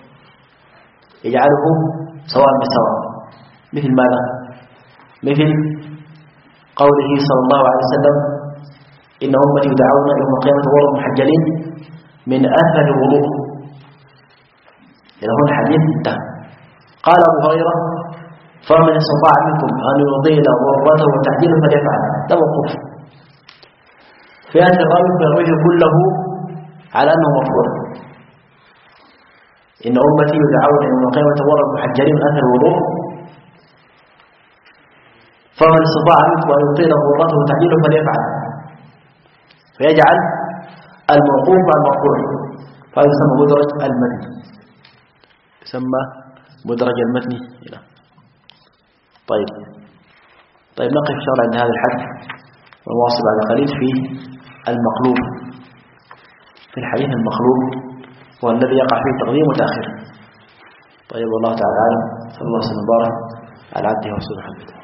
يجعله سواء بسواء. مثل ماذا؟ مثل قوله صلى الله عليه وسلم: إن أمتي يدعون يوم القيامة غرا محجلين من أثر الوضوء. إذا هنا الحديث انتهى. قال أبو هريرة: فمن استطاع منكم أن يطيل غرته وتعديله فليفعل. ده موقوف. فيأتي الراوي فيرويه كله على أنه مرفوع: إن أمتي يدعون يوم القيامة غرا محجلين من أثر الوضوء، فمن استطاع منكم أن يطيل غرته وتعديله فليفعل. فيجعل الموقوف على المرفوع، فهذا يسمى مدرج المتن. يسمى مدرج المتن. طيب طيب نقف إن شاء الله عند هذا الحد ونواصل على قليل في المقلوب. في الحديث المقلوب هو الذي يقع فيه تقديم وتأخير. طيب والله تعالى أعلم. صلى الله عليه وسلم وبارك على عبده ورسوله محمد.